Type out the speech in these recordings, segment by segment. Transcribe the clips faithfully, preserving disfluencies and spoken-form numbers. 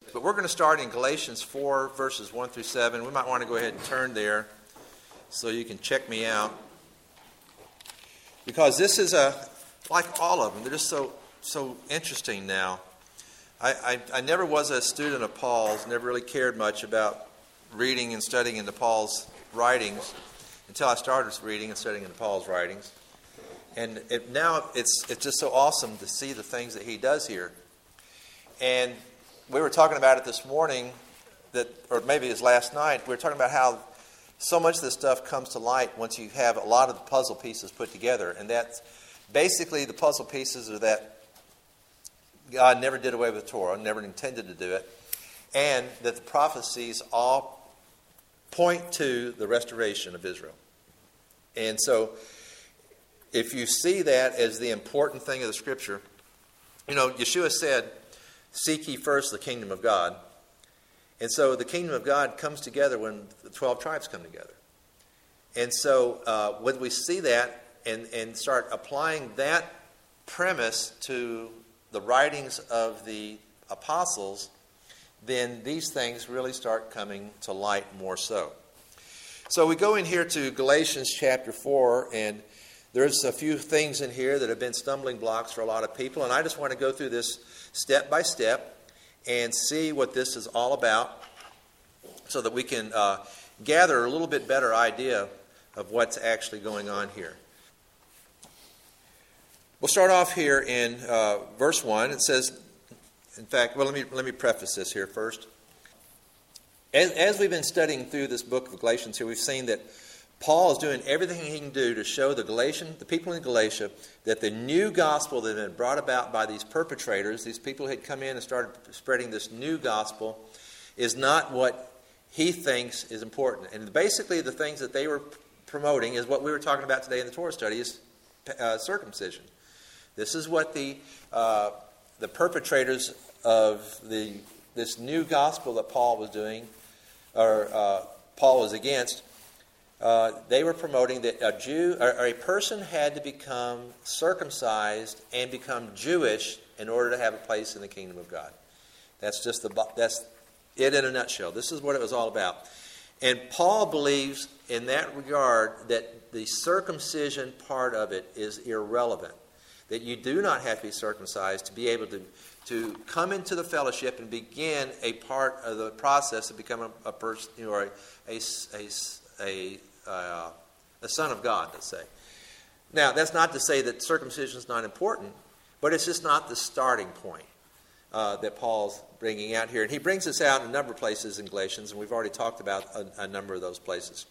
But we're going to start in Galatians four, verses one through seven. We might want to go ahead and turn there so you can check me out. Because this is a, like all of them, they're just so so interesting now. I, I, I never was a student of Paul's, never really cared much about reading and studying into Paul's writings until I started reading and studying into Paul's writings. And it, now it's it's just so awesome to see the things that he does here. And we were talking about it this morning, that, or maybe it was last night, we were talking about how so much of this stuff comes to light once you have a lot of the puzzle pieces put together. And that's basically the puzzle pieces are that God never did away with the Torah, never intended to do it, and that the prophecies all point to the restoration of Israel. And so if you see that as the important thing of the Scripture, you know, Yeshua said, seek ye first the kingdom of God. And so the kingdom of God comes together when the twelve tribes come together. And so uh, when we see that and, and start applying that premise to the writings of the apostles, then these things really start coming to light more so. So we go in here to Galatians chapter four, and there's a few things in here that have been stumbling blocks for a lot of people, and I just want to go through this step by step and see what this is all about so that we can uh, gather a little bit better idea of what's actually going on here. We'll start off here in uh, verse one. It says, in fact, well, let me let me preface this here first. As, as we've been studying through this book of Galatians here, we've seen that Paul is doing everything he can do to show the Galatian, the people in Galatia, that the new gospel that had been brought about by these perpetrators, these people who had come in and started spreading this new gospel, is not what he thinks is important. And basically the things that they were promoting is what we were talking about today in the Torah study, is uh, circumcision. This is what the uh, the perpetrators of the this new gospel that Paul was doing, or uh, Paul was against. Uh, they were promoting that a Jew or, or a person had to become circumcised and become Jewish in order to have a place in the kingdom of God. That's just the that's it in a nutshell. This is what it was all about. And Paul believes in that regard that the circumcision part of it is irrelevant. That you do not have to be circumcised to be able to, to come into the fellowship and begin a part of the process of becoming a, a person, you know, or a, a, a, a, uh, a son of God, let's say. Now, that's not to say that circumcision is not important, but it's just not the starting point uh, that Paul's bringing out here. And he brings this out in a number of places in Galatians, and we've already talked about a, a number of those places.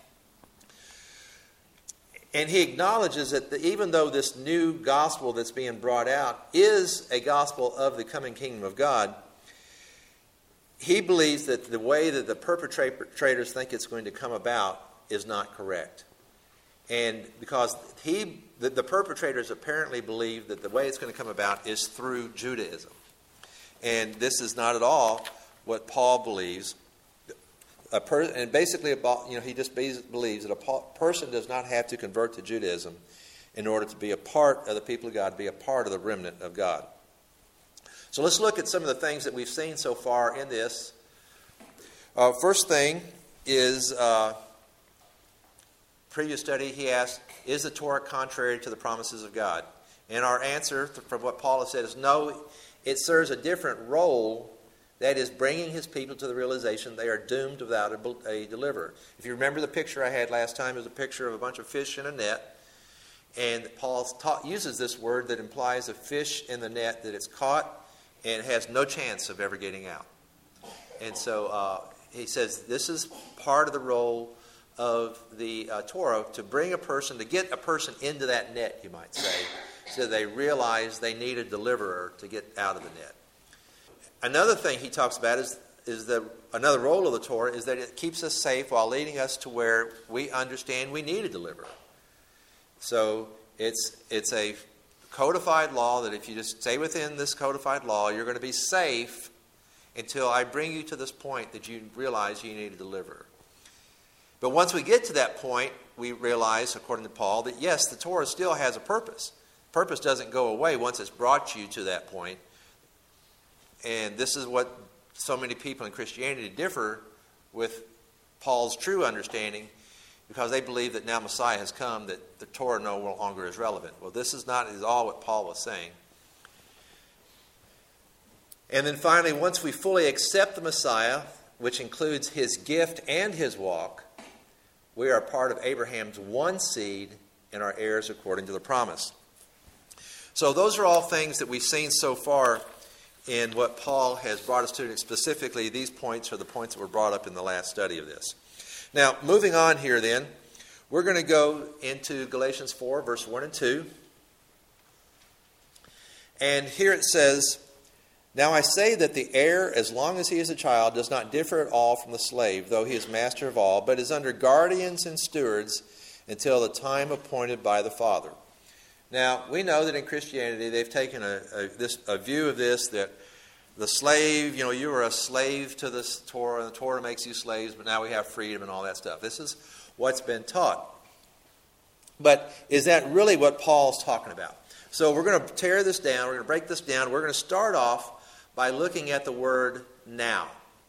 And he acknowledges that the, even though this new gospel that's being brought out is a gospel of the coming kingdom of God, he believes that the way that the perpetrators think it's going to come about is not correct. And because he, the, the perpetrators apparently believe that the way it's going to come about is through Judaism. And this is not at all what Paul believes. A per, and basically, about, you know, he just believes that a person does not have to convert to Judaism in order to be a part of the people of God, be a part of the remnant of God. So let's look at some of the things that we've seen so far in this. Uh, first thing is, uh, previous study, he asked, is the Torah contrary to the promises of God? And our answer from what Paul has said is no, it serves a different role. That is, bringing his people to the realization they are doomed without a, a deliverer. If you remember the picture I had last time, it was a picture of a bunch of fish in a net. And Paul taught, uses this word that implies a fish in the net, that it's caught and has no chance of ever getting out. And so uh, he says this is part of the role of the uh, Torah, to bring a person, to get a person into that net, you might say, so they realize they need a deliverer to get out of the net. Another thing he talks about is, is the another role of the Torah is that it keeps us safe while leading us to where we understand we need a deliverer. So it's it's a codified law that if you just stay within this codified law, you're going to be safe until I bring you to this point that you realize you need a deliverer. But once we get to that point, we realize, according to Paul, that yes, the Torah still has a purpose. Purpose doesn't go away once it's brought you to that point. And this is what so many people in Christianity differ with Paul's true understanding, because they believe that now Messiah has come, that the Torah no longer is relevant. Well, this is not at all what Paul was saying. And then finally, once we fully accept the Messiah, which includes his gift and his walk, we are part of Abraham's one seed and are heirs according to the promise. So those are all things that we've seen so far in what Paul has brought us to. Specifically, these points are the points that were brought up in the last study of this. Now, moving on here then, we're going to go into Galatians four, verse one and two. And here it says, "Now I say that the heir, as long as he is a child, does not differ at all from the slave, though he is master of all, but is under guardians and stewards until the time appointed by the father." Now, we know that in Christianity they've taken a, a, this, a view of this, that the slave, you know, you were a slave to the Torah, and the Torah makes you slaves, but now we have freedom and all that stuff. This is what's been taught. But is that really what Paul's talking about? So we're going to tear this down. We're going to break this down. We're going to start off by looking at the word now.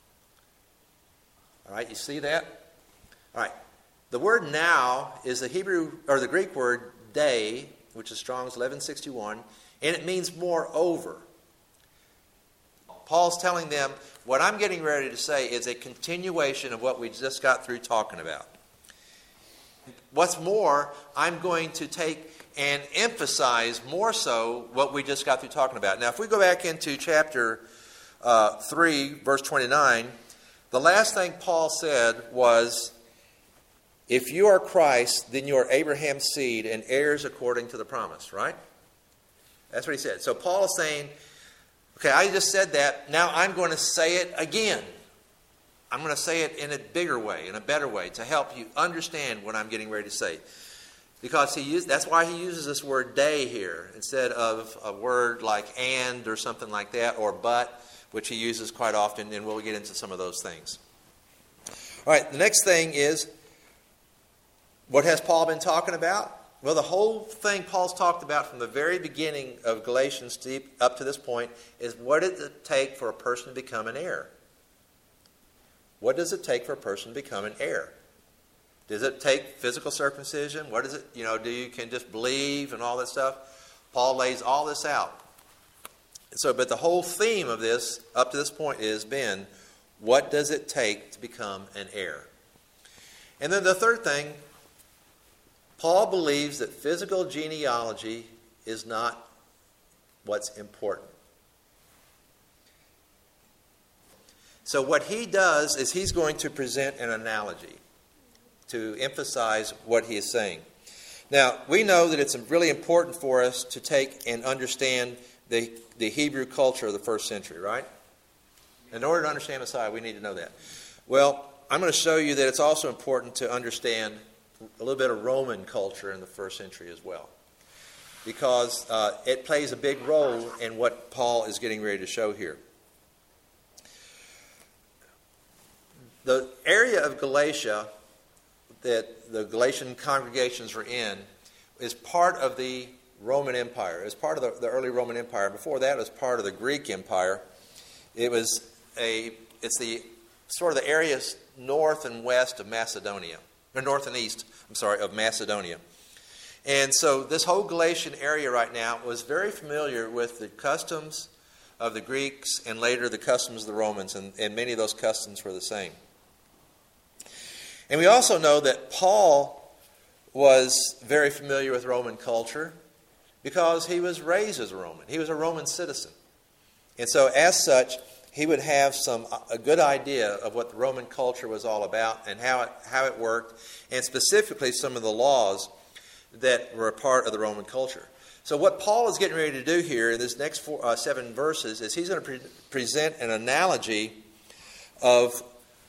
All right, you see that? All right. The word now is the Hebrew or the Greek word day, which is Strong's eleven sixty-one, and it means moreover. Paul's telling them, what I'm getting ready to say is a continuation of what we just got through talking about. What's more, I'm going to take and emphasize more so what we just got through talking about. Now, if we go back into chapter uh, three, verse twenty-nine, the last thing Paul said was, "If you are Christ, then you are Abraham's seed and heirs according to the promise," right? That's what he said. So Paul is saying, okay, I just said that. Now I'm going to say it again. I'm going to say it in a bigger way, in a better way, to help you understand what I'm getting ready to say. Because he used, that's why he uses this word day here, instead of a word like and or something like that, or but, which he uses quite often, and we'll get into some of those things. All right, the next thing is, what has Paul been talking about? Well, the whole thing Paul's talked about from the very beginning of Galatians up to this point is, what does it take for a person to become an heir? What does it take for a person to become an heir? Does it take physical circumcision? What is it? You know, do you can just believe and all that stuff? Paul lays all this out. So, but the whole theme of this up to this point has been, what does it take to become an heir? And then the third thing, Paul believes that physical genealogy is not what's important. So what he does is he's going to present an analogy to emphasize what he is saying. Now, we know that it's really important for us to take and understand the, the Hebrew culture of the first century, right? In order to understand Messiah, we need to know that. Well, I'm going to show you that it's also important to understand a little bit of Roman culture in the first century as well, because uh, it plays a big role in what Paul is getting ready to show here. The area of Galatia that the Galatian congregations were in is part of the Roman Empire. It was part of the, the early Roman Empire. Before that, it was part of the Greek Empire. It was a, it's the sort of the areas north and west of Macedonia, or north and east, I'm sorry, of Macedonia. And so this whole Galatian area right now was very familiar with the customs of the Greeks and later the customs of the Romans, and, and many of those customs were the same. And we also know that Paul was very familiar with Roman culture because he was raised as a Roman. He was a Roman citizen. And so as such, he would have some a good idea of what the Roman culture was all about and how it, how it worked, and specifically some of the laws that were a part of the Roman culture. So what Paul is getting ready to do here in this next four, uh, seven verses is he's going to pre- present an analogy of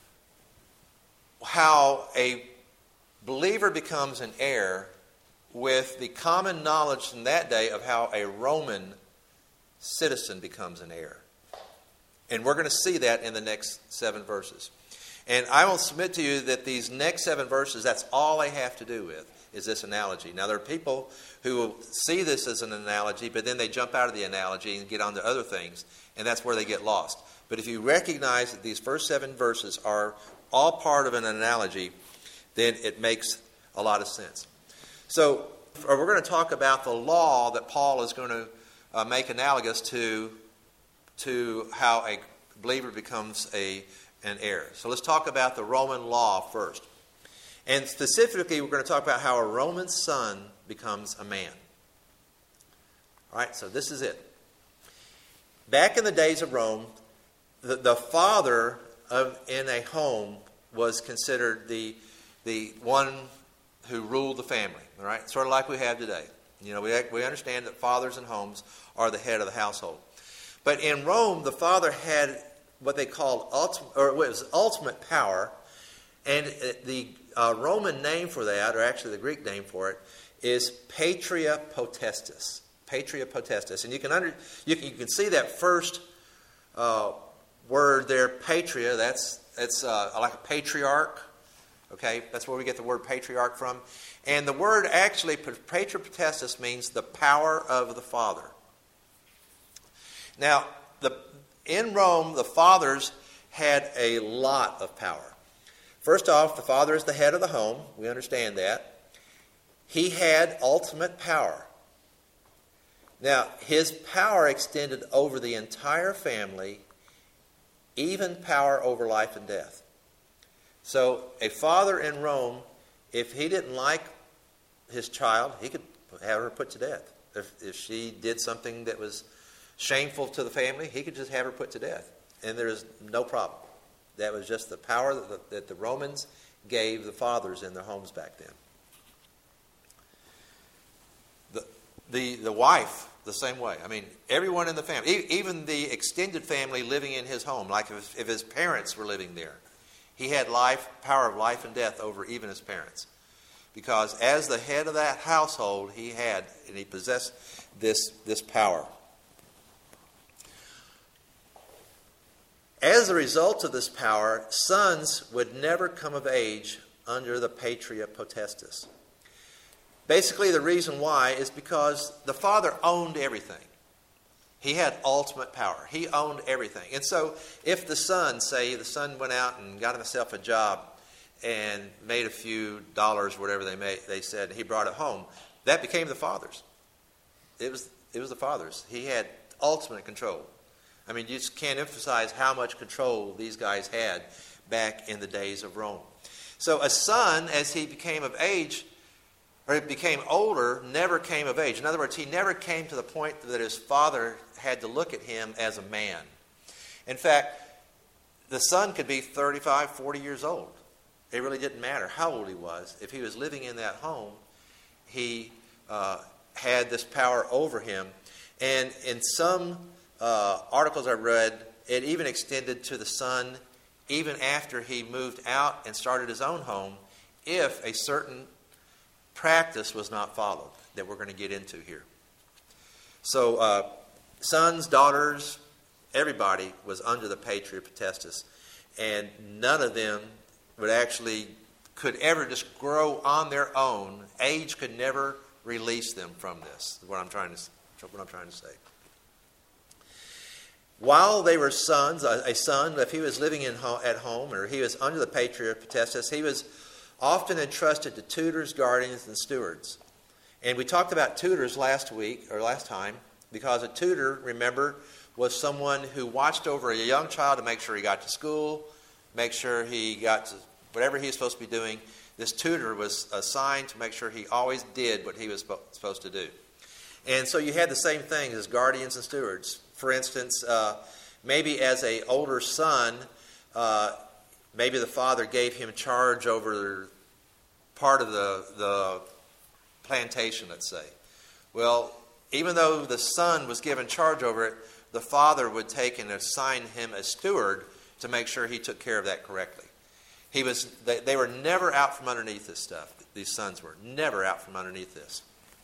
how a believer becomes an heir with the common knowledge in that day of how a Roman citizen becomes an heir. And we're going to see that in the next seven verses. And I will submit to you that these next seven verses, that's all they have to do with, is this analogy. Now, there are people who will see this as an analogy, but then they jump out of the analogy and get on to other things, and that's where they get lost. But if you recognize that these first seven verses are all part of an analogy, then it makes a lot of sense. So we're going to talk about the law that Paul is going to uh, make analogous to, to how a believer becomes a, an heir. So let's talk about the Roman law first. And specifically, we're going to talk about how a Roman son becomes a man. All right, so this is it. Back in the days of Rome, the, the father of, in a home was considered the, the one who ruled the family. All right, sort of like we have today. You know, we, we understand that fathers in homes are the head of the household. But in Rome, the father had what they called ultimate, or it was ultimate power, and the uh, Roman name for that, or actually the Greek name for it, is patria potestas. Patria potestas, and you can under you can, you can see that first uh, word there, patria. That's that's uh, like a patriarch. Okay, that's where we get the word patriarch from. And the word actually, patria potestas, means the power of the father. Now, the in Rome, the fathers had a lot of power. First off, the father is the head of the home. We understand that. He had ultimate power. Now, his power extended over the entire family, even power over life and death. So, a father in Rome, if he didn't like his child, he could have her put to death. If, if she did something that was shameful to the family, he could just have her put to death. And there is no problem. That was just the power that the, that the Romans gave the fathers in their homes back then. The, the, the wife, the same way. I mean, everyone in the family, e- even the extended family living in his home, like if, if his parents were living there, he had life, power of life and death over even his parents. Because as the head of that household, he had, and he possessed this, this power. As a result of this power, sons would never come of age under the patria potestas. Basically, the reason why is because the father owned everything. He had ultimate power. He owned everything. And so if the son, say the son went out and got himself a job and made a few dollars, whatever they made, they said, he brought it home, that became the father's. It was, it was the father's. He had ultimate control. I mean, you just can't emphasize how much control these guys had back in the days of Rome. So a son, as he became of age, or he became older, never came of age. In other words, he never came to the point that his father had to look at him as a man. In fact, the son could be thirty-five, forty years old. It really didn't matter how old he was. If he was living in that home, he uh, had this power over him. And in some uh, articles I read, it even extended to the son even after he moved out and started his own home, if a certain practice was not followed that we're going to get into here. So uh, sons, daughters, everybody was under the patria potestas, and none of them would actually could ever just grow on their own. Age could never release them from this. Is what I'm trying to what I'm trying to say. While they were sons, a, a son, if he was living in ho- at home or he was under the patria potestas, he was often entrusted to tutors, guardians, and stewards. And we talked about tutors last week, or last time, because a tutor, remember, was someone who watched over a young child to make sure he got to school, make sure he got to whatever he was supposed to be doing. This tutor was assigned to make sure he always did what he was supposed to do. And so you had the same thing as guardians and stewards. For instance, uh, maybe as an older son, uh, maybe the father gave him charge over part of the, the plantation, let's say. Well, even though the son was given charge over it, the father would take and assign him a steward to make sure he took care of that correctly. He was, they, they were never out from underneath this stuff. These sons were never out from underneath this.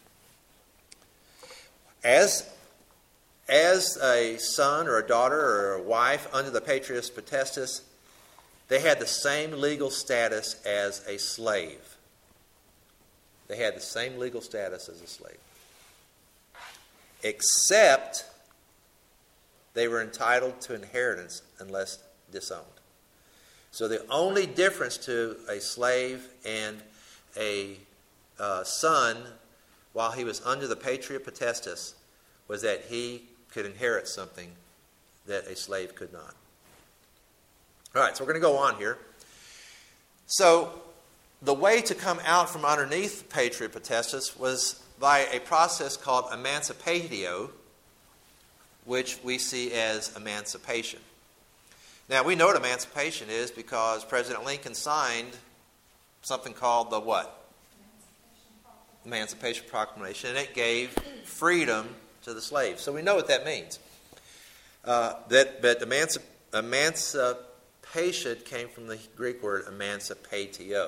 As, as a son or a daughter or a wife under the patria potestas, they had the same legal status as a slave. They had the same legal status as a slave. Except they were entitled to inheritance unless disowned. So the only difference to a slave and a uh, son while he was under the patria potestas was that he could inherit something that a slave could not. All right, so we're going to go on here. So the way to come out from underneath patria potestas was by a process called emancipatio, which we see as emancipation. Now, we know what emancipation is because President Lincoln signed something called the what? Emancipation Proclamation, and it gave freedom to the slaves. So we know what that means. Uh, that, but emancip- emancipation came from the Greek word emancipatio.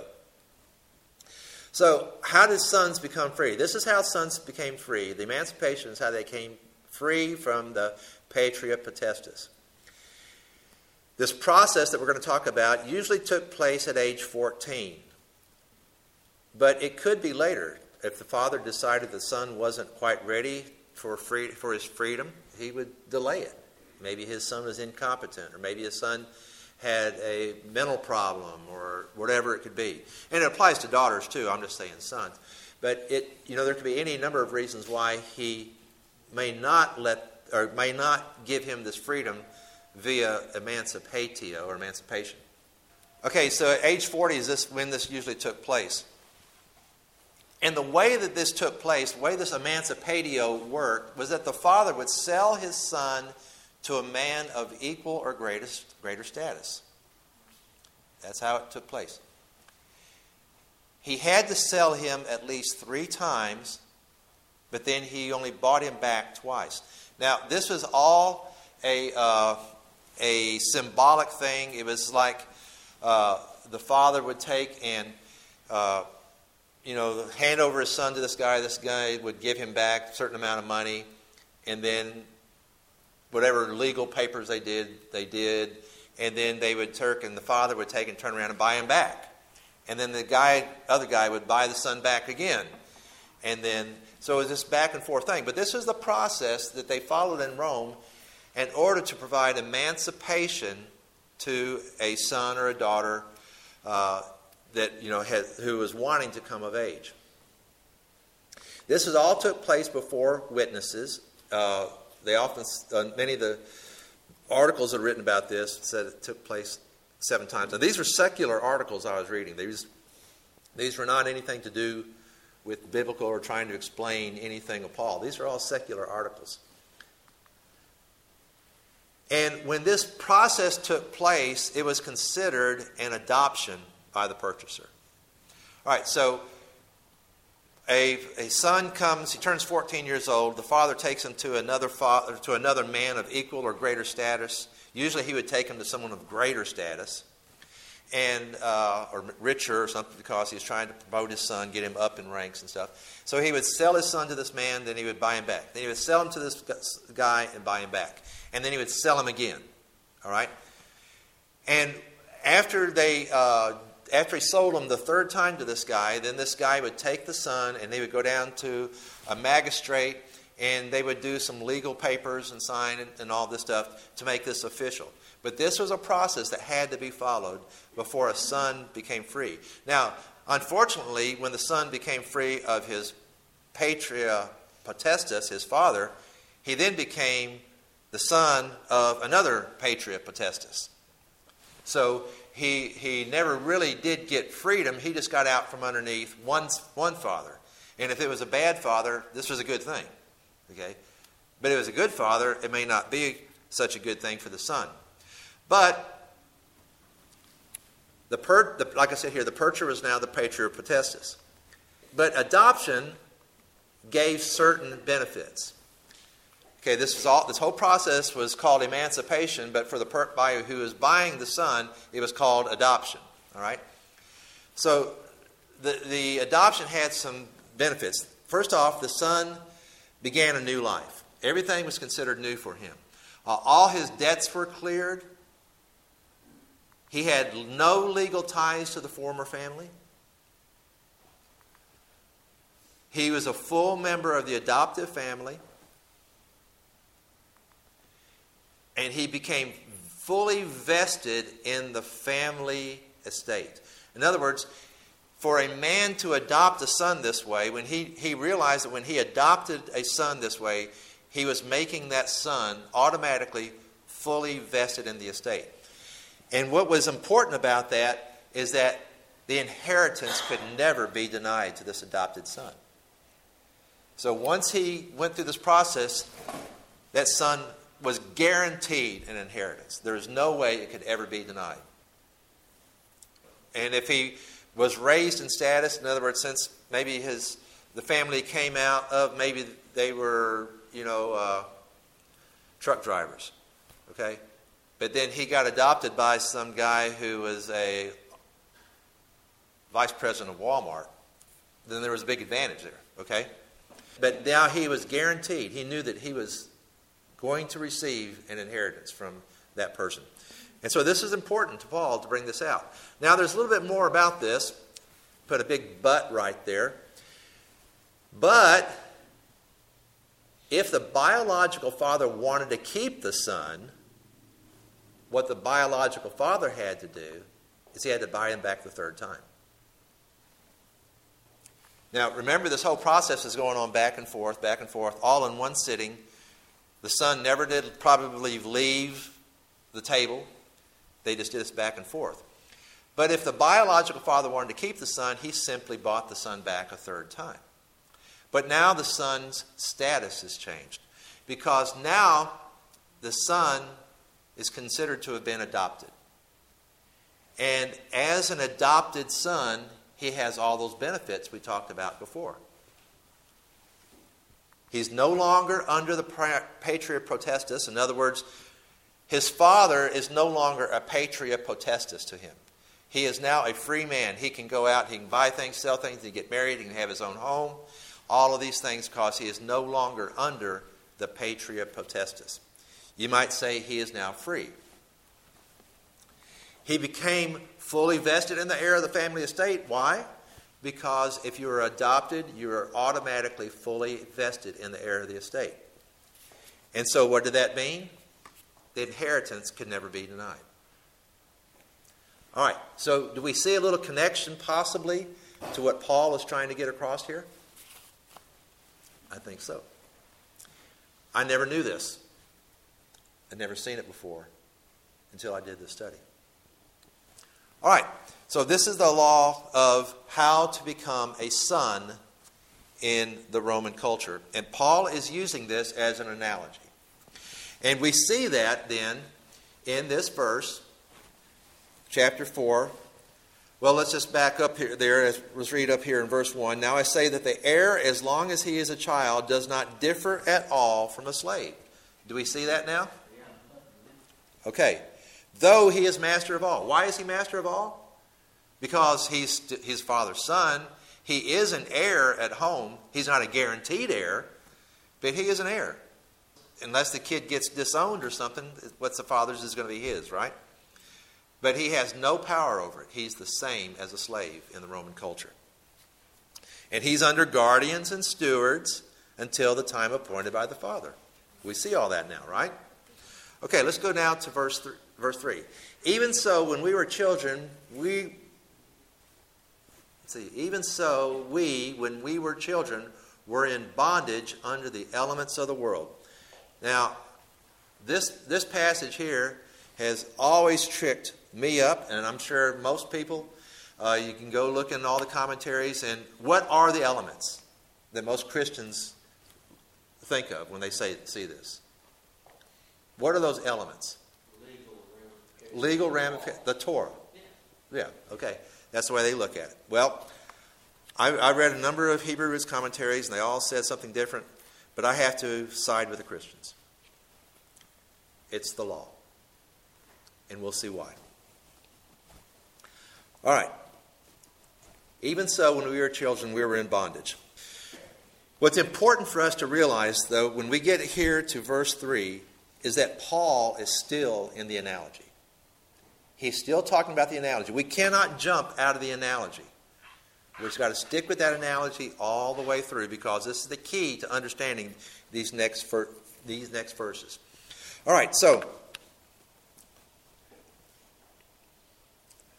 So how did sons become free? This is how sons became free. The emancipation is how they came free from the patria potestas. This process that we're going to talk about usually took place at age fourteen. But it could be later. If the father decided the son wasn't quite ready for free, for his freedom, he would delay it. Maybe his son was incompetent, or maybe his son had a mental problem, or whatever it could be. And it applies to daughters too. I'm just saying sons. But it, you know, there could be any number of reasons why he may not let, or may not give him this freedom via emancipatio or emancipation. Okay, so at age forty is this when this usually took place. And the way that this took place, the way this emancipatio worked, was that the father would sell his son to a man of equal or greater, greater status. That's how it took place. He had to sell him at least three times, but then he only bought him back twice. Now, this was all a uh, a symbolic thing. It was like uh, the father would take and uh, you know, hand over his son to this guy. This guy would give him back a certain amount of money, and then whatever legal papers they did, they did, and then they would turk, and the father would take and turn around and buy him back. And then the guy, other guy would buy the son back again. And then, so it was this back and forth thing. But this was the process that they followed in Rome in order to provide emancipation to a son or a daughter uh, that, you know, had, who was wanting to come of age. This was all took place before witnesses. Uh, they often, uh, many of the articles that are written about this said it took place seven times. Now, these were secular articles I was reading. These, these were not anything to do with biblical or trying to explain anything of Paul. These are all secular articles. And when this process took place, it was considered an adoption by the purchaser. All right, so a, a son comes, he turns fourteen years old. The father takes him to another father, to another man of equal or greater status. Usually he would take him to someone of greater status, and uh, or richer or something, because he was trying to promote his son, get him up in ranks and stuff. So he would sell his son to this man, then he would buy him back. Then he would sell him to this guy and buy him back. And then he would sell him again. All right? And after they, uh, after he sold him the third time to this guy, then this guy would take the son and they would go down to a magistrate, and they would do some legal papers and sign and, and all this stuff to make this official. But this was a process that had to be followed before a son became free. Now, unfortunately, when the son became free of his patria potestas, his father, he then became the son of another patria potestas. So he he never really did get freedom. He just got out from underneath one, one father. And if it was a bad father, this was a good thing. Okay? But if it was a good father, it may not be such a good thing for the son. But, the, per, the like I said here, the purchaser was now the patria potestas. But adoption gave certain benefits. Okay, this was all. This whole process was called emancipation, but for the per, buyer who was buying the son, it was called adoption. All right. So the the adoption had some benefits. First off, the son began a new life. Everything was considered new for him. Uh, all his debts were cleared. He had no legal ties to the former family. He was a full member of the adoptive family. and he became fully vested in the family estate. In other words, for a man to adopt a son this way, when he, he realized that when he adopted a son this way, he was making that son automatically fully vested in the estate. And what was important about that is that the inheritance could never be denied to this adopted son. So once he went through this process, that son was guaranteed an inheritance. There is no way it could ever be denied. And if he was raised in status, in other words, since maybe his the family came out of, maybe they were, you know, uh, truck drivers, okay? But then he got adopted by some guy who was a vice president of Walmart. Then there was a big advantage there, okay? But now he was guaranteed. He knew that he was going to receive an inheritance from that person. And so this is important to Paul to bring this out. Now there's a little bit more about this. Put a big but right there. But if the biological father wanted to keep the son, what the biological father had to do is he had to buy him back the third time. Now remember, this whole process is going on back and forth, back and forth, all in one sitting. The son never did probably leave the table. They just did this back and forth. But if the biological father wanted to keep the son, he simply bought the son back a third time. But now the son's status has changed, because now the son is considered to have been adopted. And as an adopted son, he has all those benefits we talked about before. He's no longer under the patria potestas. In other words, his father is no longer a patria potestas to him. He is now a free man. He can go out, he can buy things, sell things, he can get married, he can have his own home. All of these things because he is no longer under the patria potestas. You might say he is now free. He became fully vested in the heir of the family estate. Why? Because if you are adopted, you are automatically fully vested in the heir of the estate. And so what did that mean? The inheritance could never be denied. All right, so do we see a little connection possibly to what Paul is trying to get across here? I think so. I never knew this. I'd never seen it before until I did this study. All right, so this is the law of how to become a son in the Roman culture. And Paul is using this as an analogy. And we see that then in this verse, chapter four. Well, let's just back up here there. Let's read up here in verse one. Now I say that the heir, as long as he is a child, does not differ at all from a slave. Do we see that now? Okay. Though he is master of all. Why is he master of all? Because he's his father's son. He is an heir at home. He's not a guaranteed heir, but he is an heir. Unless the kid gets disowned or something, what's the father's is going to be his, right? But he has no power over it. He's the same as a slave in the Roman culture. And he's under guardians and stewards until the time appointed by the father. We see all that now, right? Okay, let's go now to verse th- verse three. Even so, when we were children, we... Let's see. Even so, we, when we were children, were in bondage under the elements of the world. Now, this this passage here has always tricked me up, and I'm sure most people. Uh, you can go look in all the commentaries, and what are the elements that most Christians think of when they say see this? What are those elements? Legal ramifications. The Torah. Yeah, okay. That's the way they look at it. Well, I, I read a number of Hebrew roots commentaries, and they all said something different, but I have to side with the Christians. It's the law. And we'll see why. All right. Even so, when we were children, we were in bondage. What's important for us to realize, though, when we get here to verse three, is that Paul is still in the analogy. He's still talking about the analogy. We cannot jump out of the analogy. We've just got to stick with that analogy all the way through, because this is the key to understanding these next ver- these next verses. All right, so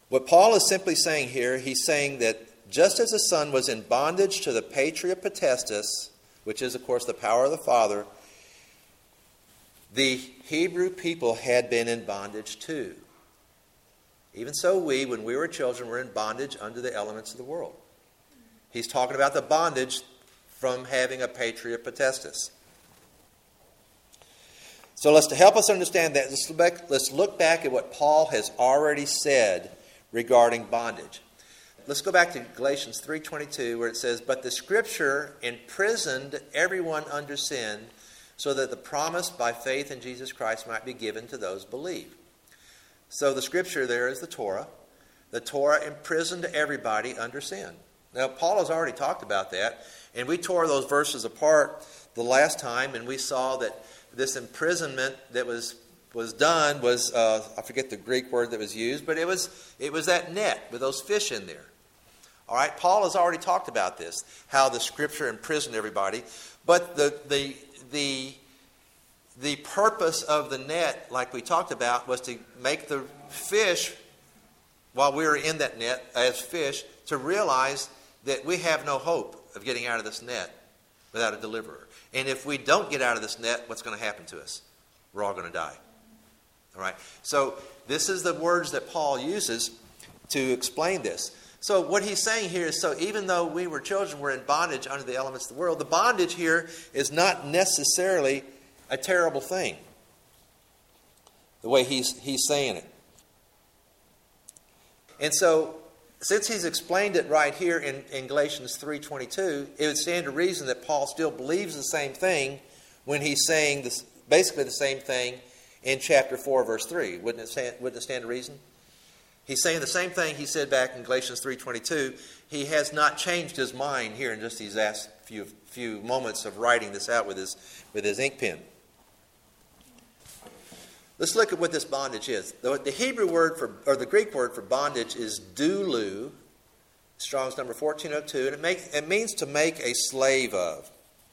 What Paul is simply saying here, he's saying that just as the Son was in bondage to the patria potestas, which is, of course, the power of the Father, the Hebrew people had been in bondage too. Even so, we, when we were children, were in bondage under the elements of the world. He's talking about the bondage from having a patria potestas. So let's to help us understand that, let's look back, let's look back at what Paul has already said regarding bondage. Let's go back to Galatians three twenty-two, where it says, "But the Scripture imprisoned everyone under sin, so that the promise by faith in Jesus Christ might be given to those who believe." So the Scripture there is the Torah. The Torah imprisoned everybody under sin. Now, Paul has already talked about that, and we tore those verses apart the last time, and we saw that this imprisonment that was was done was, uh, I forget the Greek word that was used, but it was it was that net with those fish in there. All right, Paul has already talked about this, how the Scripture imprisoned everybody, but the the the the purpose of the net, like we talked about, was to make the fish, while we were in that net as fish, to realize that we have no hope of getting out of this net without a deliverer. And if we don't get out of this net, what's going to happen to us? We're all going to die. All right. So this is the words that Paul uses to explain this. So what he's saying here is, so even though we were children, we're in bondage under the elements of the world, the bondage here is not necessarily a terrible thing, the way he's he's saying it. And so, since he's explained it right here in, in Galatians three twenty-two, it would stand to reason that Paul still believes the same thing when he's saying this, basically the same thing in chapter four, verse three. Wouldn't it stand, wouldn't it stand to reason? He's saying the same thing he said back in Galatians three twenty-two. He has not changed his mind here in just these last few few moments of writing this out with his with his ink pen. Let's look at what this bondage is. The, the Hebrew word for, or the Greek word for bondage is doulou, Strong's number fourteen oh two, and it makes it means to make a slave of.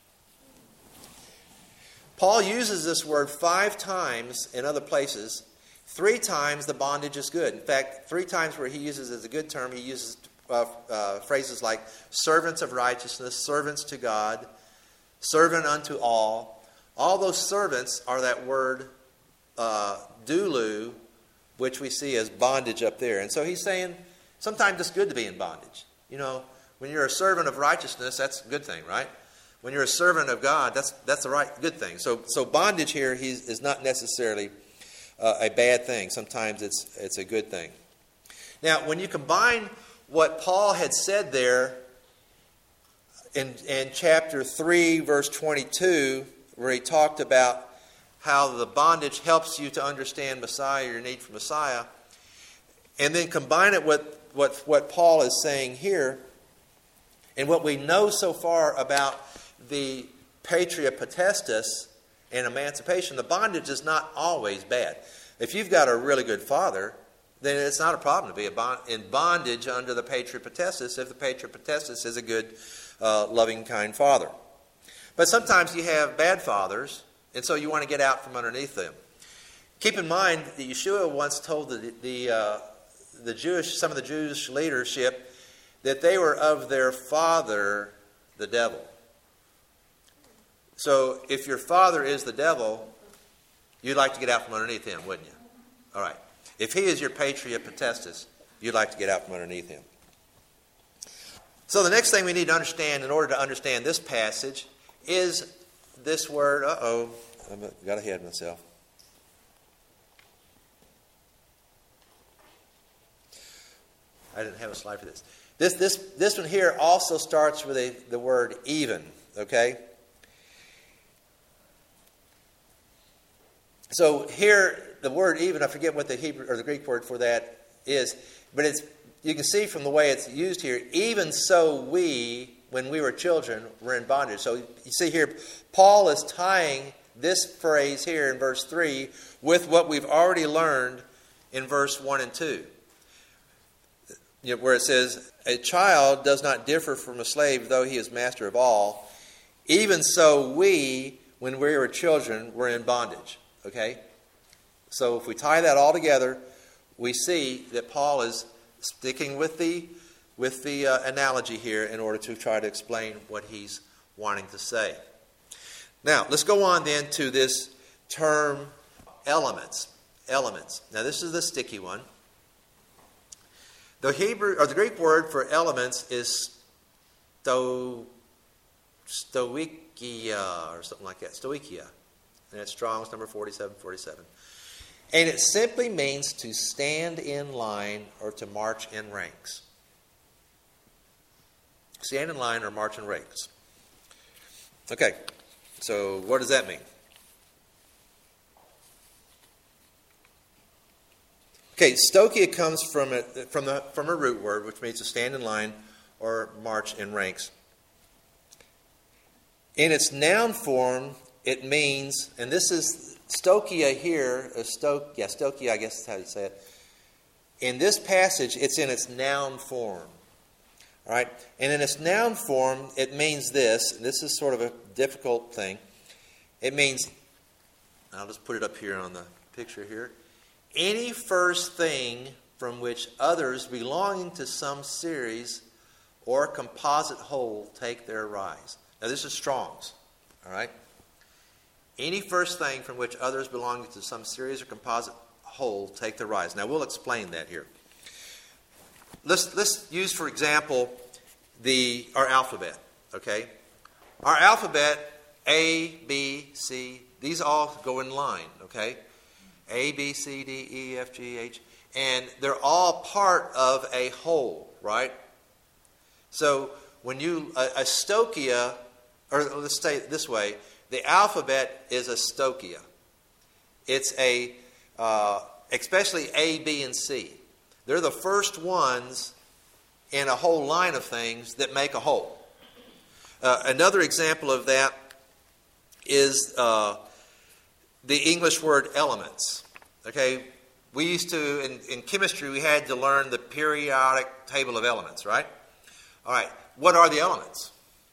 Paul uses this word five times in other places. Three times the bondage is good. In fact, three times where he uses it as a good term, he uses uh, uh, phrases like servants of righteousness, servants to God, servant unto all. All those servants are that word uh, doulou, which we see as bondage up there. And so he's saying sometimes it's good to be in bondage. You know, when you're a servant of righteousness, that's a good thing, right? When you're a servant of God, that's that's the right good thing. So so bondage here he's, is not necessarily uh, a bad thing. Sometimes it's it's a good thing. Now, when you combine what Paul had said there in in chapter three, verse twenty-two, where he talked about how the bondage helps you to understand Messiah, your need for Messiah, and then combine it with what what Paul is saying here, and what we know so far about the patria potestas and emancipation, the bondage is not always bad. If you've got a really good father, then it's not a problem to be in bondage under the patria potestas if the patria potestas is a good, uh, loving, kind father. But sometimes you have bad fathers, and so you want to get out from underneath them. Keep in mind that Yeshua once told the the, uh, the Jewish, some of the Jewish leadership that they were of their father, the devil. So if your father is the devil, you'd like to get out from underneath him, wouldn't you? All right. If he is your patria potestas, you'd like to get out from underneath him. So the next thing we need to understand in order to understand this passage is this word. Uh-oh, I got ahead of myself. I didn't have a slide for this. This this this one here also starts with a, the word even, okay? So here, the word even, I forget what the Hebrew or the Greek word for that is, but it's you can see from the way it's used here, even so we, when we were children, were in bondage. So you see here, Paul is tying this phrase here in verse three with what we've already learned in verse one and two. You know, where it says, a child does not differ from a slave, though he is master of all. Even so we, when we were children, were in bondage. Okay? So if we tie that all together, we see that Paul is sticking with the with the uh, analogy here in order to try to explain what he's wanting to say. Now, let's go on then to this term elements. Elements. Now, this is the sticky one. The Hebrew or the Greek word for elements is sto, stoikia or something like that. Stoikia. And it's Strong's number forty-seven forty-seven. And it simply means to stand in line or to march in ranks. Stand in line or march in ranks. Okay, so what does that mean? Okay, stoikia comes from a, from, the, from a root word, which means to stand in line or march in ranks. In its noun form, it means, and this is stoikia here, or sto, yeah, stoikia, I guess is how you say it. In this passage, it's in its noun form. All right? And in its noun form, it means this, and this is sort of a difficult thing. It means, I'll just put it up here on the picture here, any first thing from which others belonging to some series or composite whole take their rise. Now, this is Strong's. All right? Any first thing from which others belonging to some series or composite whole take their rise. Now, we'll explain that here. Let's, let's use, for example, the our alphabet. Okay? Our alphabet, A, B, C, these all go in line. Okay? A, B, C, D, E, F, G, H. And they're all part of a whole, right? So, when you, a, a stoikia, or let's say it this way, the alphabet is a stoikia. It's a, uh, especially A, B, and C. They're the first ones in a whole line of things that make a whole. Uh, another example of that is uh, the English word elements. Okay, we used to, in, in chemistry, we had to learn the periodic table of elements, right? All right, what are the elements?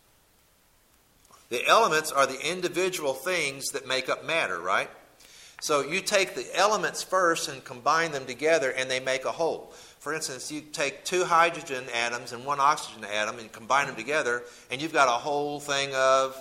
The elements are the individual things that make up matter, right? So you take the elements first and combine them together and they make a whole. For instance, you take two hydrogen atoms and one oxygen atom and combine them together and you've got a whole thing of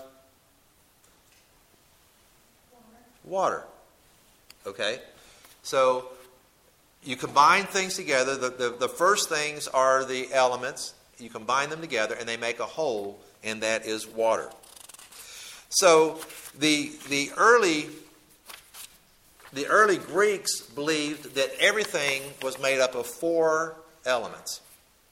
water. Okay? So you combine things together. The, the, the first things are the elements. You combine them together and they make a whole, and that is water. So the the early the early Greeks believed that everything was made up of four elements.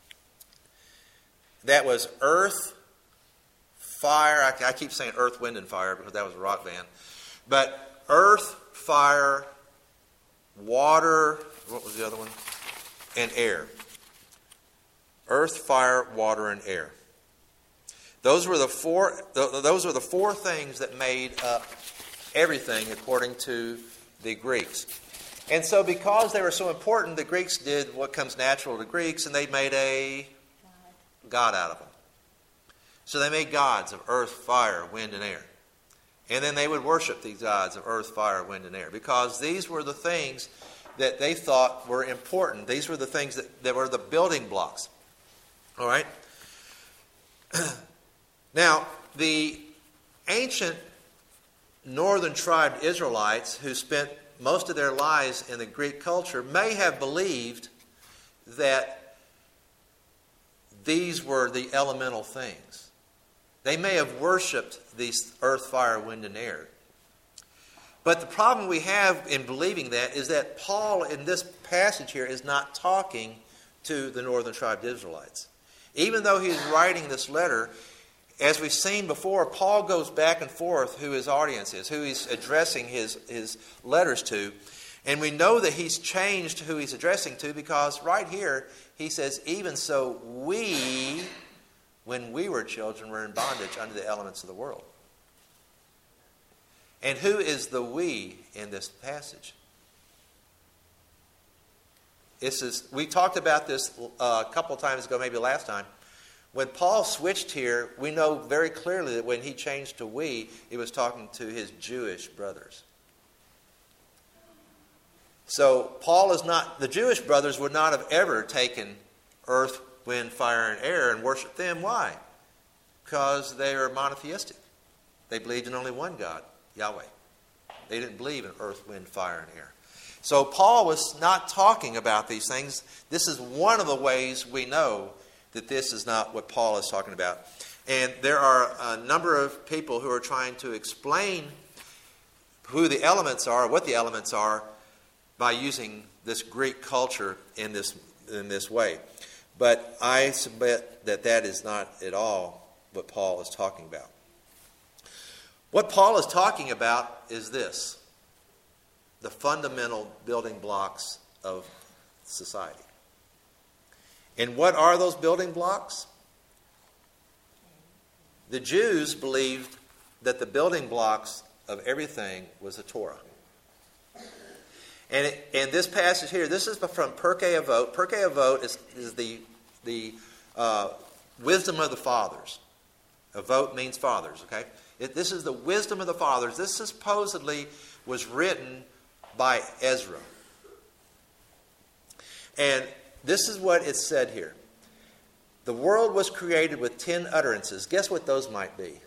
That was earth, fire. I, I keep saying earth, wind, and fire because that was a rock band. But earth, fire, water. What was the other one? And air. Earth, fire, water, and air. Those were the four. Those were the four things that made up everything, according to the Greeks. And so, because they were so important, the Greeks did what comes natural to Greeks, and they made a god out of them. So they made gods of earth, fire, wind, and air. And then they would worship these gods of earth, fire, wind, and air, because these were the things that they thought were important. These were the things that, that were the building blocks. All right? Now, the ancient northern tribe Israelites who spent most of their lives in the Greek culture may have believed that these were the elemental things. They may have worshipped these earth, fire, wind, and air. But the problem we have in believing that is that Paul in this passage here is not talking to the northern tribe Israelites. Even though he's writing this letter, as we've seen before, Paul goes back and forth who his audience is, who he's addressing his, his letters to. And we know that he's changed who he's addressing to because right here he says, even so we, when we were children, were in bondage under the elements of the world. And who is the we in this passage? This is, we talked about this uh, a couple of times ago, maybe last time. When Paul switched here, we know very clearly that when he changed to we, he was talking to his Jewish brothers. So Paul is not, the Jewish brothers would not have ever taken earth, wind, fire, and air and worship them. Why? Because they are monotheistic. They believed in only one God, Yahweh. They didn't believe in earth, wind, fire, and air. So Paul was not talking about these things. This is one of the ways we know that this is not what Paul is talking about. And there are a number of people who are trying to explain who the elements are, what the elements are, by using this Greek culture in this in this way. But I submit that that is not at all what Paul is talking about. What Paul is talking about is this: the fundamental building blocks of society. And what are those building blocks? The Jews believed that the building blocks of everything was the Torah. And, it, and this passage here, this is from Pirkei Avot. Pirkei Avot is, is the, the uh, wisdom of the fathers. Avot means fathers, okay? It, this is the wisdom of the fathers. This supposedly was written by Ezra. And this is what it said here. The world was created with ten utterances. Guess what those might be?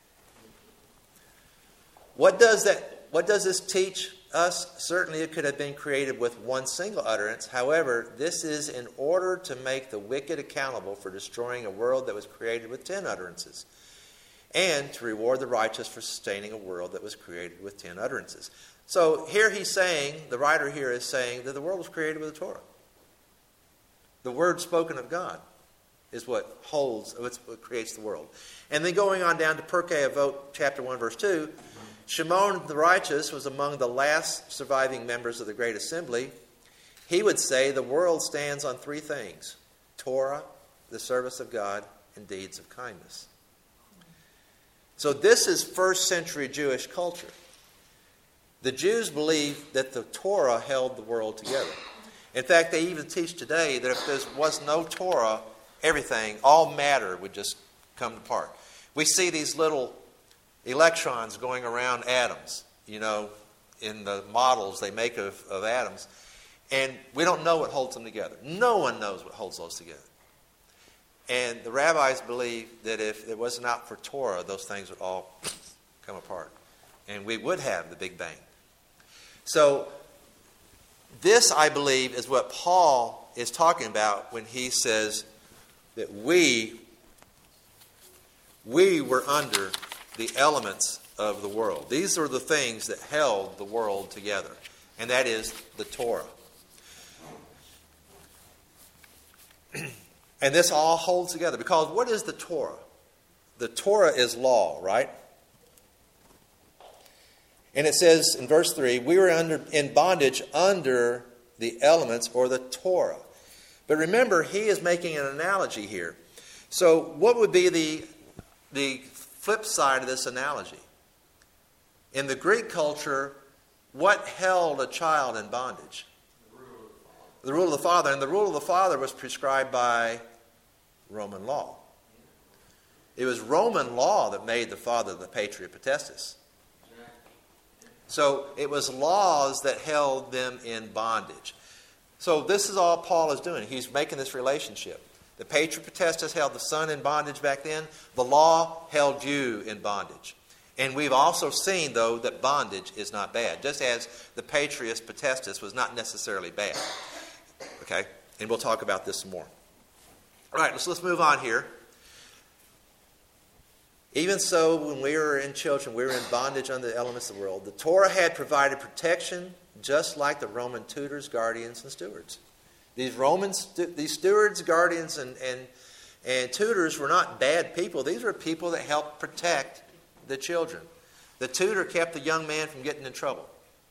What does that? What does this teach us? Certainly it could have been created with one single utterance. However, this is in order to make the wicked accountable for destroying a world that was created with ten utterances, and to reward the righteous for sustaining a world that was created with ten utterances. So here he's saying, the writer here is saying that the world was created with a Torah. The word spoken of God is what holds, what creates the world. And then going on down to Pirkei Avot, chapter one, verse two, Shimon the righteous was among the last surviving members of the great assembly. He would say the world stands on three things: Torah, the service of God, and deeds of kindness. So this is first century Jewish culture. The Jews believed that the Torah held the world together. In fact, they even teach today that if there was no Torah, everything, all matter would just come apart. We see these little electrons going around atoms, you know, in the models they make of, of atoms. And we don't know what holds them together. No one knows what holds those together. And the rabbis believe that if it was not for Torah, those things would all come apart. And we would have the Big Bang. So this, I believe, is what Paul is talking about when he says that we, we were under the elements of the world. These are the things that held the world together. And that is the Torah. And this all holds together. Because what is the Torah? The Torah is law, right? And it says in verse three, we were under in bondage under the elements or the Torah. But remember, he is making an analogy here. So what would be the, the flip side of this analogy? In the Greek culture, what held a child in bondage? The rule of the father. And the rule of the father was prescribed by Roman law. It was Roman law that made the father the patria potestas. So it was laws that held them in bondage. So this is all Paul is doing. He's making this relationship. The patria potestas held the son in bondage back then. The law held you in bondage. And we've also seen, though, that bondage is not bad. Just as the patria potestas was not necessarily bad. Okay? And we'll talk about this some more. All right, let's, let's move on here. Even so, when we were in children, we were in bondage under the elements of the world. The Torah had provided protection just like the Roman tutors, guardians, and stewards. These Roman, stu- these stewards, guardians, and, and, and tutors were not bad people. These were people that helped protect the children. The tutor kept the young man from getting in trouble.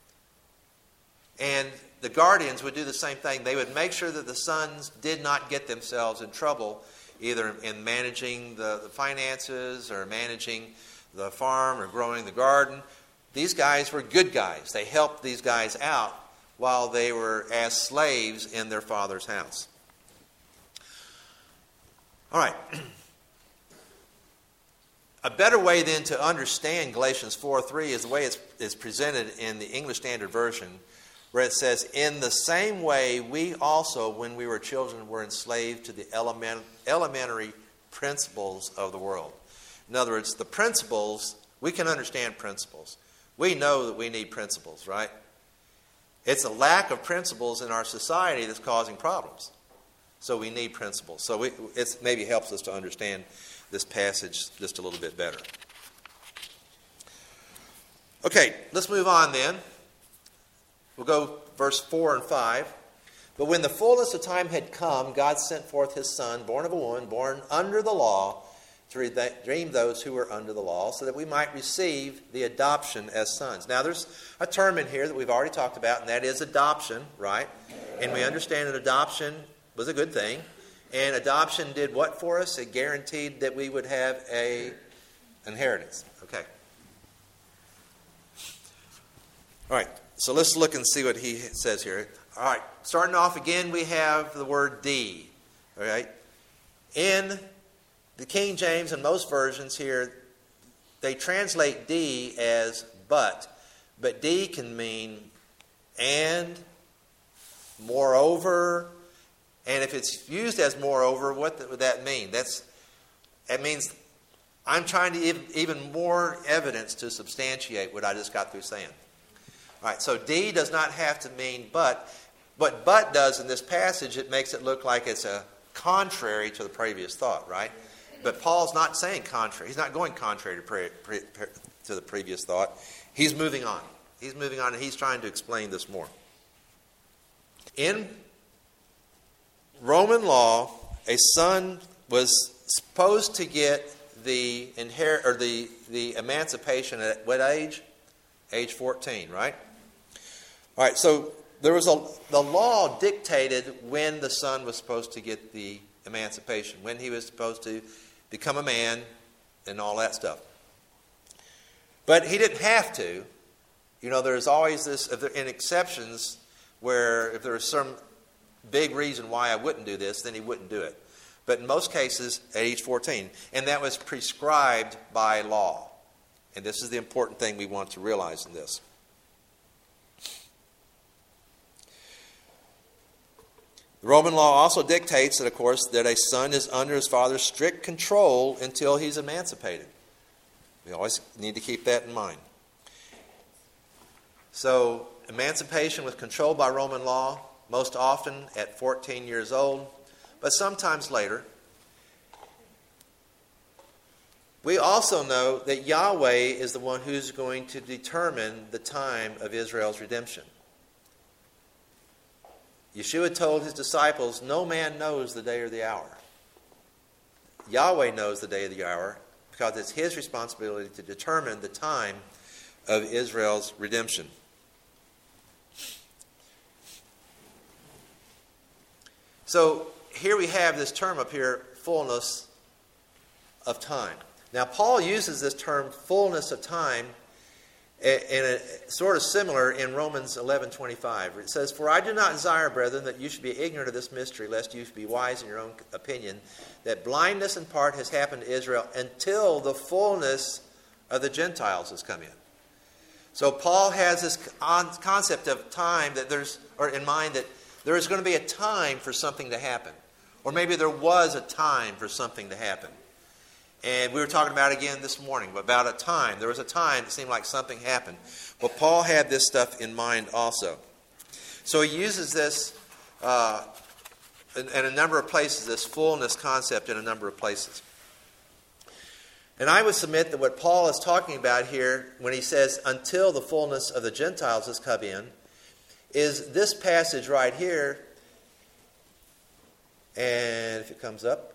And the guardians would do the same thing. They would make sure that the sons did not get themselves in trouble, either in managing the, the finances or managing the farm or growing the garden. These guys were good guys. They helped these guys out while they were as slaves in their father's house. All right. A better way then to understand Galatians four three is the way it's, it's presented in the English Standard Version. where it says, in the same way we also, when we were children, were enslaved to the element, elementary principles of the world. In other words, the principles, we can understand principles. We know that we need principles, right? It's a lack of principles in our society that's causing problems. So we need principles. So it maybe helps us to understand this passage just a little bit better. Okay, let's move on then. We'll go verse four and five. But when the fullness of time had come, God sent forth his Son, born of a woman, born under the law, to redeem those who were under the law, so that we might receive the adoption as sons. Now, there's a term in here that we've already talked about, and that is adoption, right? And we understand that adoption was a good thing. And adoption did what for us? It guaranteed that we would have a inheritance. Okay. All right. So let's look and see what he says here. All right. Starting off again, we have the word "d." All right. In the King James and most versions here, they translate "d" as "but." But "d" can mean "and," "moreover." And if it's used as "moreover," what would that mean? That's, that means I'm trying to give even more evidence to substantiate what I just got through saying. All right, so "d" does not have to mean "but." What "but" does in this passage, it makes it look like it's a contrary to the previous thought, right? But Paul's not saying contrary. He's not going contrary to, pre, pre, pre, to the previous thought. He's moving on. He's moving on, and he's trying to explain this more. In Roman law, a son was supposed to get the inherit or the, the emancipation at what age? Age fourteen, right? All right, so there was a the law dictated when the son was supposed to get the emancipation, when he was supposed to become a man and all that stuff. But he didn't have to. You know, there's always this, if there, in exceptions, where if there was some big reason why I wouldn't do this, then he wouldn't do it. But in most cases, at age fourteen. And that was prescribed by law. And this is the important thing we want to realize in this. The Roman law also dictates that, of course, that a son is under his father's strict control until he's emancipated. We always need to keep that in mind. So, emancipation was controlled by Roman law, most often at fourteen years old, but sometimes later. We also know that Yahweh is the one who's going to determine the time of Israel's redemption. Yeshua told his disciples, no man knows the day or the hour. Yahweh knows the day or the hour because it's his responsibility to determine the time of Israel's redemption. So here we have this term up here, fullness of time. Now Paul uses this term, fullness of time, and a, sort of similar in Romans eleven twenty-five. It says, for I do not desire, brethren, that you should be ignorant of this mystery, lest you should be wise in your own opinion, that blindness in part has happened to Israel until the fullness of the Gentiles has come in. So Paul has this concept of time that there's, or in mind that there is going to be a time for something to happen. Or maybe there was a time for something to happen. And we were talking about it again this morning, about a time. There was a time that seemed like something happened. Well, Paul had this stuff in mind also. So he uses this uh, in, in a number of places, this fullness concept in a number of places. And I would submit that what Paul is talking about here, when he says, until the fullness of the Gentiles has come in, is this passage right here. And if it comes up.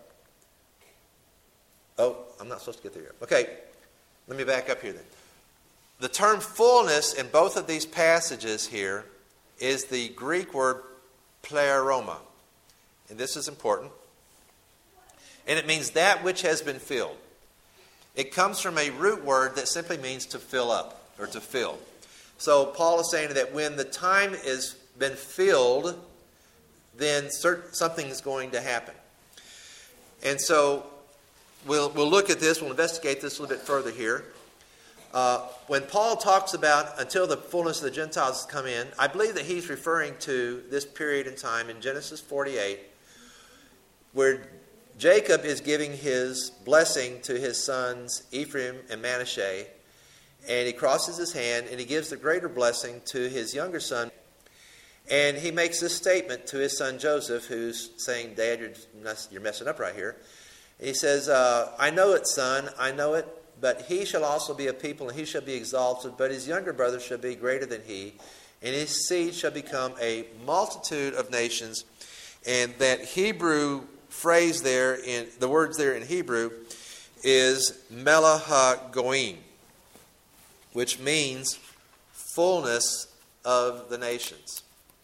Oh, I'm not supposed to get there yet. Okay, let me back up here then. The term fullness in both of these passages here is the Greek word pleroma. And this is important. And it means that which has been filled. It comes from a root word that simply means to fill up or to fill. So Paul is saying that when the time has been filled, then certain, something is going to happen. And so We'll, we'll look at this. We'll investigate this a little bit further here. Uh, when Paul talks about until the fullness of the Gentiles come in, I believe that he's referring to this period in time in Genesis forty-eight, where Jacob is giving his blessing to his sons Ephraim and Manasseh, and he crosses his hand and he gives the greater blessing to his younger son. And he makes this statement to his son Joseph, who's saying, Dad, you're, you're messing up right here. And he says, uh, I know it, son, I know it, but he shall also be a people, and he shall be exalted, but his younger brother shall be greater than he, and his seed shall become a multitude of nations. And that Hebrew phrase there, in the words there in Hebrew, is Melaha Goim, which means fullness of the nations.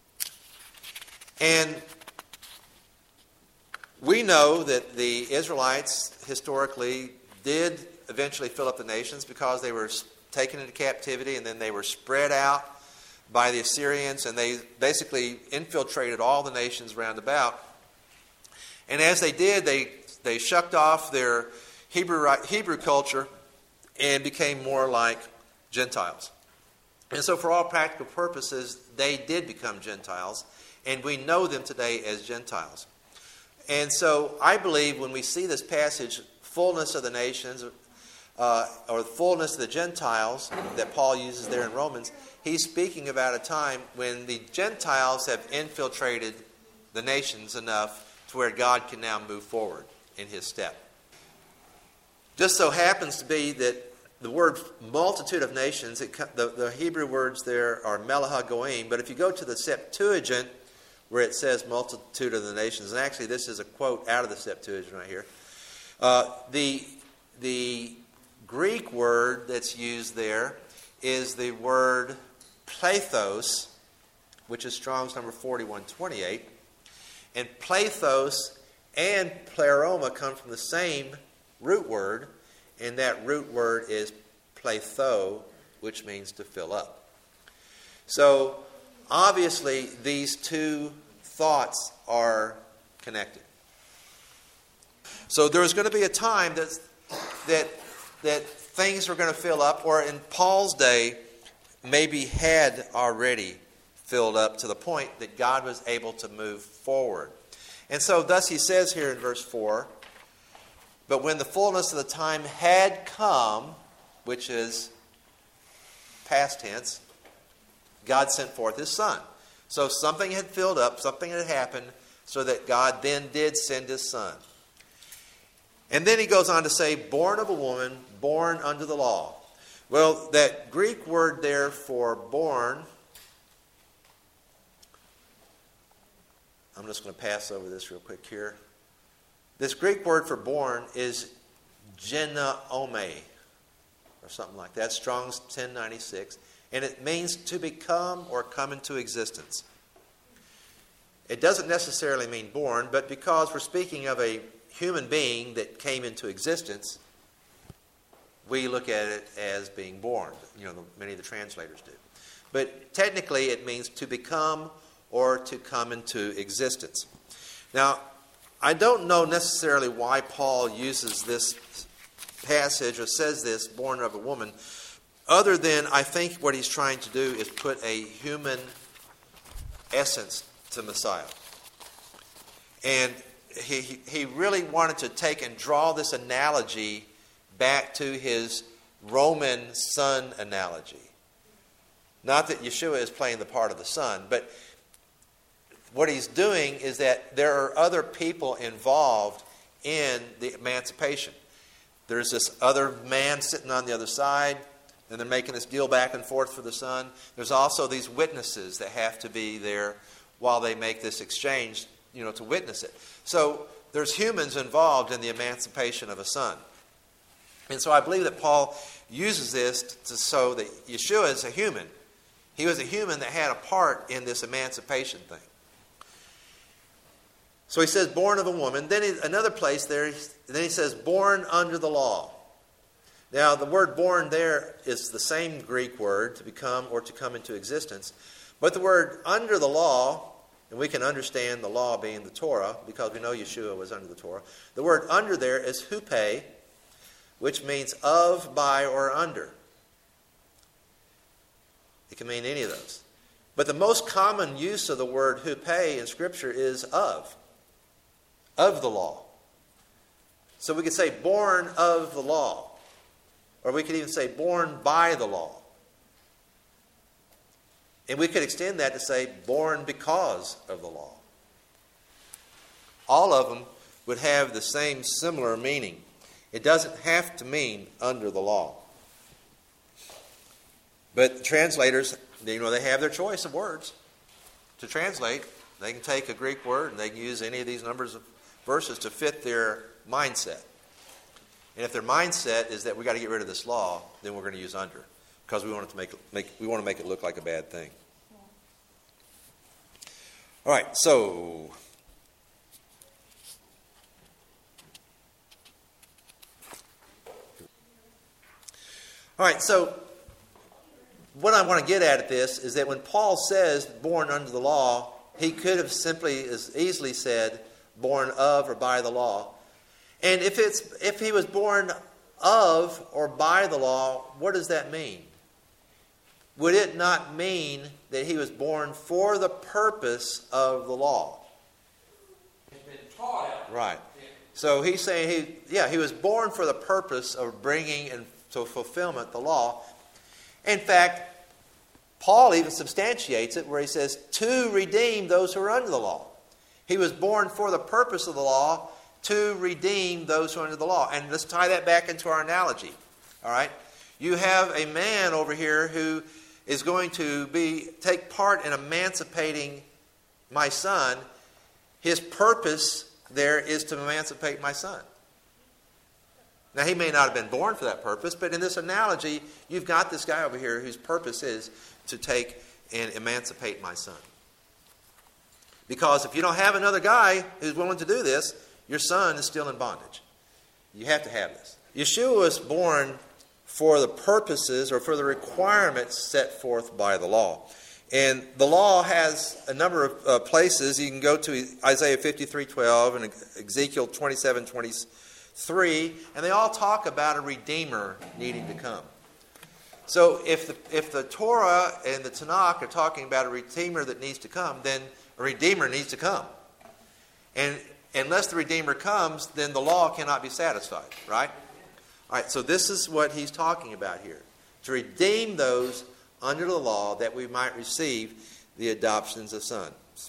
And we know that the Israelites historically did eventually fill up the nations because they were taken into captivity and then they were spread out by the Assyrians, and they basically infiltrated all the nations round about. And as they did, they, they shucked off their Hebrew, Hebrew culture and became more like Gentiles. And so for all practical purposes, they did become Gentiles, and we know them today as Gentiles. And so I believe when we see this passage, fullness of the nations, uh, or fullness of the Gentiles, that Paul uses there in Romans, he's speaking about a time when the Gentiles have infiltrated the nations enough to where God can now move forward in his step. Just so happens to be that the word multitude of nations, it, the, the Hebrew words there are Melaha Goim, but if you go to the Septuagint, where it says multitude of the nations, and actually this is a quote out of the Septuagint right here, uh, the, the Greek word that's used there is the word plethos, which is Strong's number forty-one twenty-eight. And plethos and pleroma come from the same root word, and that root word is pletho, which means to fill up. So, obviously, these two thoughts are connected. So there's going to be a time that that that things are going to fill up, or in Paul's day, maybe had already filled up to the point that God was able to move forward. And so thus he says here in verse four, but when the fullness of the time had come, which is past tense, God sent forth his Son. So something had filled up, something had happened, so that God then did send his Son. And then he goes on to say, born of a woman, born under the law. Well, that Greek word there for born, I'm just going to pass over this real quick here. This Greek word for born is genome, or something like that. Strong's ten ninety-six. And it means to become or come into existence. It doesn't necessarily mean born, but because we're speaking of a human being that came into existence, we look at it as being born. You know, many of the translators do. But technically it means to become or to come into existence. Now, I don't know necessarily why Paul uses this passage or says this, born of a woman, other than I think what he's trying to do is put a human essence to Messiah. And he, he, he really wanted to take and draw this analogy back to his Roman son analogy. Not that Yeshua is playing the part of the son, but what he's doing is that there are other people involved in the emancipation. There's this other man sitting on the other side, and they're making this deal back and forth for the son. There's also these witnesses that have to be there while they make this exchange, you know, to witness it. So there's humans involved in the emancipation of a son. And so I believe that Paul uses this to show that Yeshua is a human. He was a human that had a part in this emancipation thing. So he says, born of a woman. Then he, another place there, then he says, born under the law. Now, the word born there is the same Greek word, to become or to come into existence. But the word under the law, and we can understand the law being the Torah, because we know Yeshua was under the Torah. The word under there is hupe, which means of, by, or under. It can mean any of those. But the most common use of the word hupe in Scripture is of. Of the law. So we could say born of the law. Or we could even say born by the law. And we could extend that to say born because of the law. All of them would have the same similar meaning. It doesn't have to mean under the law. But translators, you know, they have their choice of words to translate. They can take a Greek word and they can use any of these numbers of verses to fit their mindset. And if their mindset is that we got to get rid of this law, then we're going to use under, because we want it to make, make we want to make it look like a bad thing. All right, so all right, so what I want to get at at this is that when Paul says born under the law, he could have simply as easily said born of or by the law. And if it's if he was born of or by the law, what does that mean? Would it not mean that he was born for the purpose of the law? It's been taught out. Right. So he's saying he yeah, he was born for the purpose of bringing into fulfillment the law. In fact, Paul even substantiates it where he says, to redeem those who are under the law. He was born for the purpose of the law, to redeem those who are under the law. And let's tie that back into our analogy. All right? You have a man over here who is going to be take part in emancipating my son. His purpose there is to emancipate my son. Now, he may not have been born for that purpose, but in this analogy, you've got this guy over here whose purpose is to take and emancipate my son. Because if you don't have another guy who's willing to do this, your son is still in bondage. You have to have this. Yeshua was born for the purposes or for the requirements set forth by the law. And the law has a number of uh, places. You can go to Isaiah fifty-three twelve and Ezekiel twenty-seven twenty-three, and they all talk about a Redeemer needing to come. So if the, if the Torah and the Tanakh are talking about a Redeemer that needs to come, then a Redeemer needs to come. And unless the Redeemer comes, then the law cannot be satisfied, right? All right, so this is what he's talking about here. To redeem those under the law that we might receive the adoptions of sons.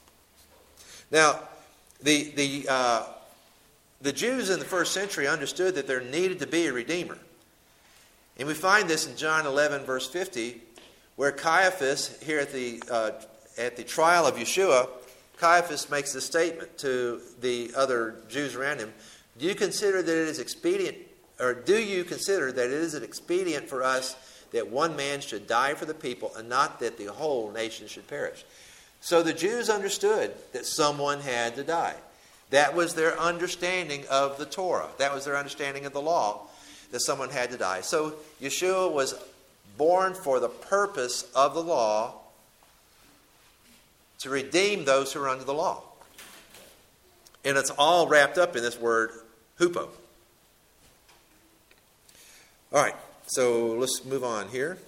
Now, the, the, uh, the Jews in the first century understood that there needed to be a Redeemer. And we find this in John eleven, verse fifty, where Caiaphas, here at the, uh, at the trial of Yeshua, Caiaphas makes this statement to the other Jews around him. Do you consider that it is expedient, or do you consider that it is expedient for us that one man should die for the people and not that the whole nation should perish? So the Jews understood that someone had to die. That was their understanding of the Torah. That was their understanding of the law, that someone had to die. So Yeshua was born for the purpose of the law, to redeem those who are under the law. And it's all wrapped up in this word, hupo. All right, so let's move on here.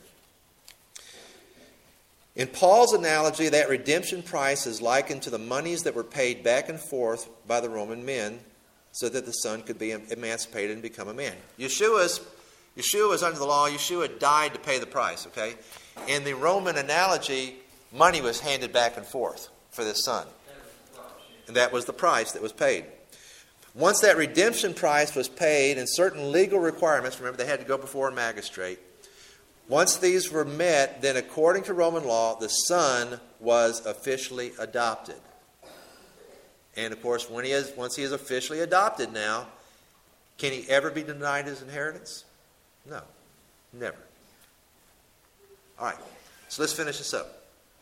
In Paul's analogy, that redemption price is likened to the monies that were paid back and forth by the Roman men so that the son could be emancipated and become a man. Yeshua's, Yeshua was under the law. Yeshua died to pay the price, okay? In the Roman analogy, money was handed back and forth for this son. And that was the price that was paid. Once that redemption price was paid and certain legal requirements, remember they had to go before a magistrate. Once these were met, then according to Roman law, the son was officially adopted. And of course, when he is, once he is officially adopted now, can he ever be denied his inheritance? No, never. All right, so let's finish this up.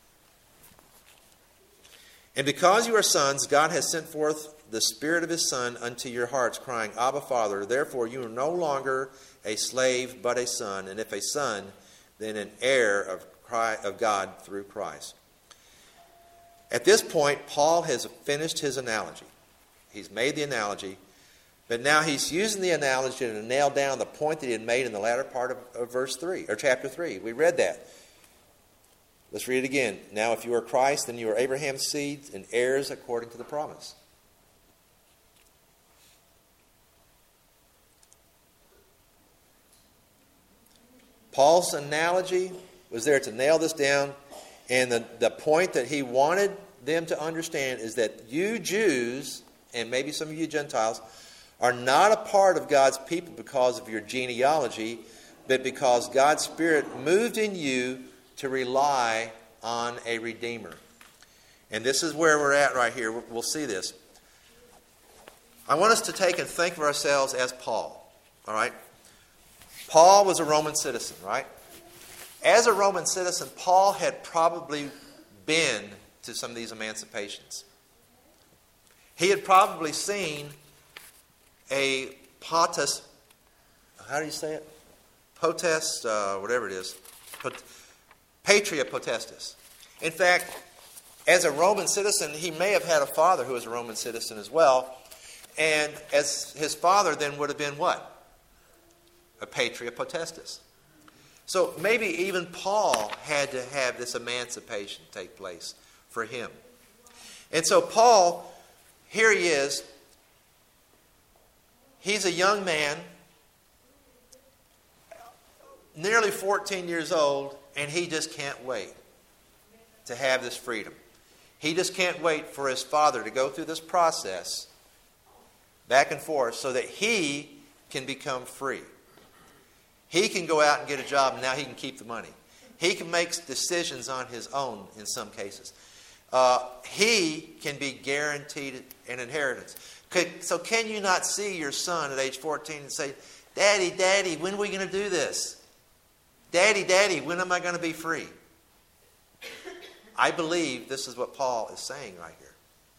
And because you are sons, God has sent forth the Spirit of His Son unto your hearts, crying, Abba, Father. Therefore you are no longer a slave, but a son. And if a son, then an heir of, Christ, of God through Christ. At this point, Paul has finished his analogy. He's made the analogy, but now he's using the analogy to nail down the point that he had made in the latter part of, of verse three, or chapter three. We read that. Let's read it again. Now, if you are Christ, then you are Abraham's seed and heirs according to the promise. Paul's analogy was there to nail this down, and the, the point that he wanted them to understand is that you Jews, and maybe some of you Gentiles, are not a part of God's people because of your genealogy, but because God's Spirit moved in you to rely on a Redeemer. And this is where we're at right here. We'll see this. I want us to take and think of ourselves as Paul. All right? Paul was a Roman citizen, right? As a Roman citizen, Paul had probably been to some of these emancipations. He had probably seen a potus, how do you say it? Potest, uh, whatever it is. Pot, patria potestas. In fact, as a Roman citizen, he may have had a father who was a Roman citizen as well. And as his father then would have been what? A patria potestas. So maybe even Paul had to have this emancipation take place for him. And so Paul, here he is. He's a young man, nearly fourteen years old, and he just can't wait to have this freedom. He just can't wait for his father to go through this process back and forth so that he can become free. He can go out and get a job, and now he can keep the money. He can make decisions on his own in some cases. Uh, he can be guaranteed an inheritance. Could, so can you not see your son at age fourteen and say, Daddy, Daddy, when are we going to do this? Daddy, Daddy, when am I going to be free? I believe this is what Paul is saying right here.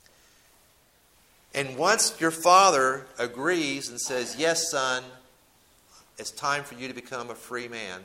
And once your father agrees and says, yes, son, it's time for you to become a free man,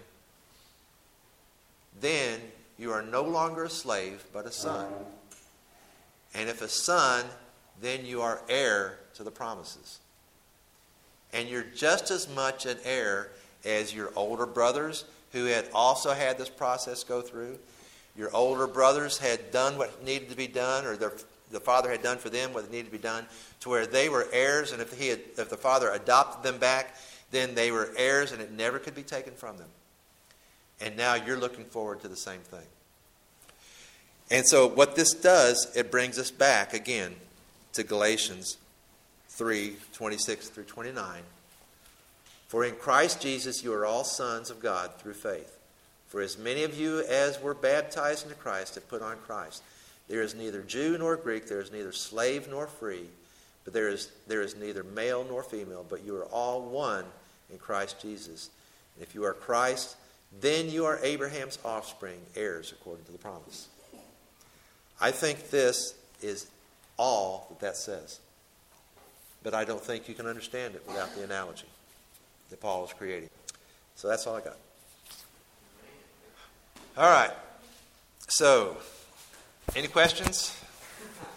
then you are no longer a slave, but a son. And if a son, then you are heir to the promises. And you're just as much an heir as your older brothers who had also had this process go through. Your older brothers had done what needed to be done, or their, the father had done for them what needed to be done, to where they were heirs, and if, he had, if the father adopted them back, then they were heirs and it never could be taken from them. And now you're looking forward to the same thing. And so what this does, it brings us back again to Galatians three, twenty-six through twenty-nine. For in Christ Jesus you are all sons of God through faith. For as many of you as were baptized into Christ have put on Christ. There is neither Jew nor Greek, there is neither slave nor free, but there is, there is neither male nor female, but you are all one in Christ Jesus. And if you are Christ, then you are Abraham's offspring, heirs according to the promise. I think this is all that that says. But I don't think you can understand it without the analogy that Paul is creating. So that's all I got. All right. So, any questions?